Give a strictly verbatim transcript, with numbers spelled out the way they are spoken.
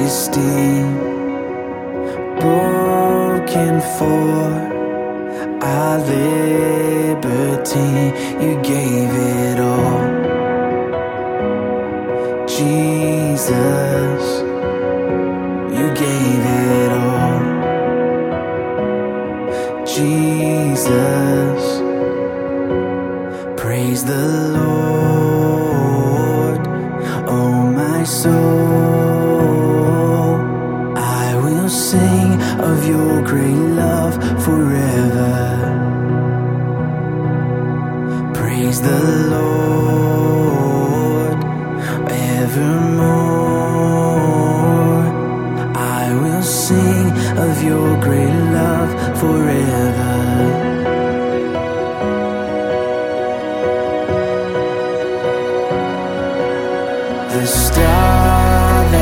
majesty, broken for our liberty. You gave it all, Jesus. You gave it all, Jesus. Praise the Lord, oh my soul. I will sing of your great love.